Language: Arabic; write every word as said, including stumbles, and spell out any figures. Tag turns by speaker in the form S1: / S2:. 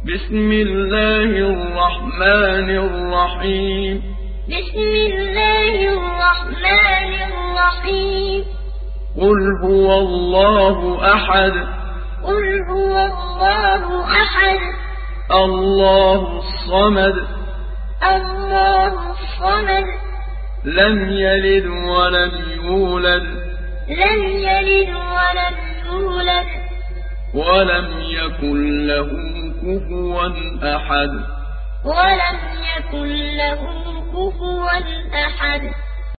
S1: بسم الله الرحمن الرحيم
S2: بسم الله الرحمن الرحيم
S1: قل هو الله أحد
S2: قل هو الله أحد
S1: الله الصمد
S2: الله الصمد
S1: لم يلد ولم يولد
S2: لم يلد ولم يولد
S1: ولم يكن له كفوا أحد
S2: ولم يكن له كفوا أحد